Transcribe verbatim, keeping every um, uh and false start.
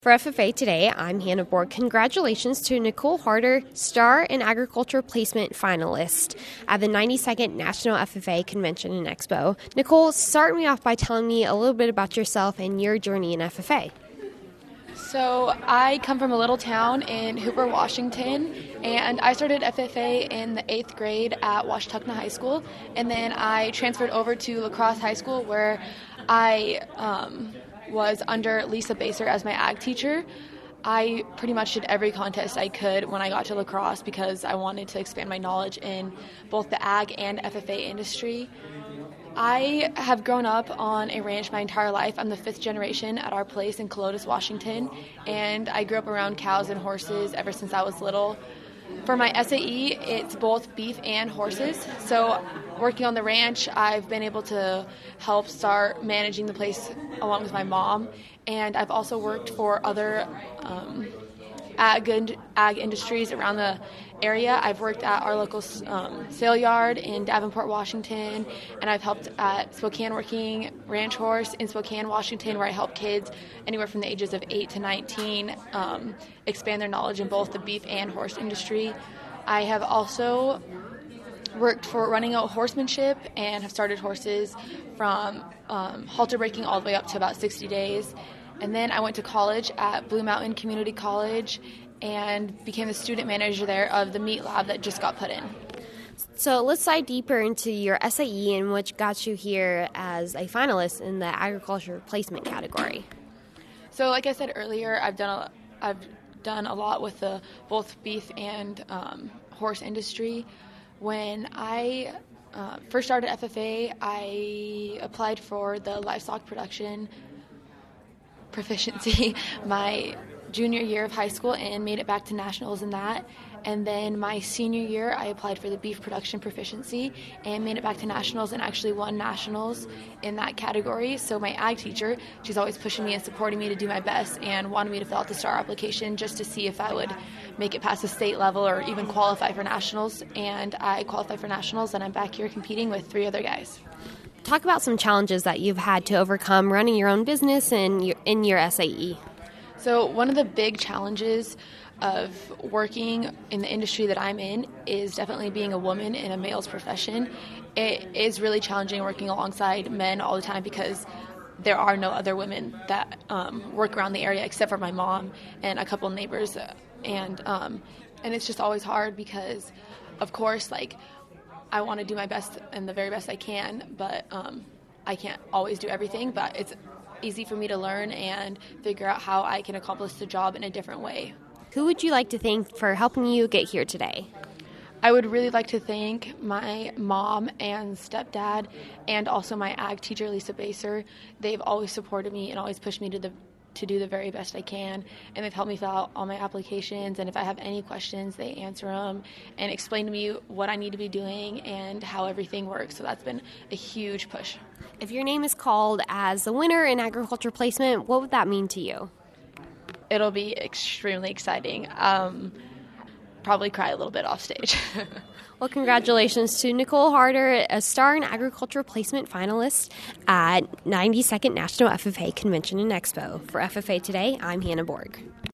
For F F A Today, I'm Hannah Borg. Congratulations to Nicole Harder, Star in Agriculture Placement finalist at the ninety-second National F F A Convention and Expo. Nicole, start me off by telling me a little bit about yourself and your journey in F F A. So I come from a little town in Hooper, Washington, and I started F F A in the eighth grade at Washtenaw High School, and then I transferred over to La Crosse High School where I um, was under Lisa Baser as my ag teacher. I pretty much did every contest I could when I got to La Crosse because I wanted to expand my knowledge in both the ag and F F A industry. I have grown up on a ranch my entire life. I'm the fifth generation at our place in Colotis, Washington, and I grew up around cows and horses ever since I was little. For my S A E, it's both beef and horses. So working on the ranch, I've been able to help start managing the place along with my mom, and I've also worked for other um, ag, ag industries around the area. I've worked at our local um, sale yard in Davenport, Washington, and I've helped at Spokane Working Ranch Horse in Spokane, Washington, where I help kids anywhere from the ages of eight to nineteen um, expand their knowledge in both the beef and horse industry. I have also worked for running out horsemanship and have started horses from um, halter breaking all the way up to about sixty days. And then I went to college at Blue Mountain Community College and became the student manager there of the meat lab that just got put in. So let's dive deeper into your S A E and what got you here as a finalist in the agriculture placement category. So like I said earlier, I've done a, I've done a lot with the both beef and um, horse industry. When I uh, first started F F A, I applied for the livestock production proficiency my junior year of high school and made it back to nationals in that. And then my senior year, I applied for the beef production proficiency and made it back to nationals and actually won nationals in that category. So my ag teacher, she's always pushing me and supporting me to do my best and wanted me to fill out the STAR application just to see if I would make it past the state level or even qualify for nationals. And I qualified for nationals, and I'm back here competing with three other guys. Talk about some challenges that you've had to overcome running your own business and your, in your S A E. So one of the big challenges of working in the industry that I'm in is definitely being a woman in a male's profession. It is really challenging working alongside men all the time because there are no other women that um, work around the area except for my mom and a couple neighbors, and um, and it's just always hard because, of course, like I want to do my best and the very best I can, but um, I can't always do everything. But it's easy for me to learn and figure out how I can accomplish the job in a different way. Who would you like to thank for helping you get here today? I would really like to thank my mom and stepdad and also my ag teacher, Lisa Baser. They've always supported me and always pushed me to the to do the very best I can, and they've helped me fill out all my applications, and if I have any questions, they answer them and explain to me what I need to be doing and how everything works. So that's been a huge push. If your name is called as the winner in agriculture placement, what would that mean to you? It'll be extremely exciting. Um, probably cry a little bit off stage. Well, congratulations to Nicole Harder, a Star in Agriculture Placement finalist at ninety-second National F F A Convention and Expo. For F F A Today, I'm Hannah Borg.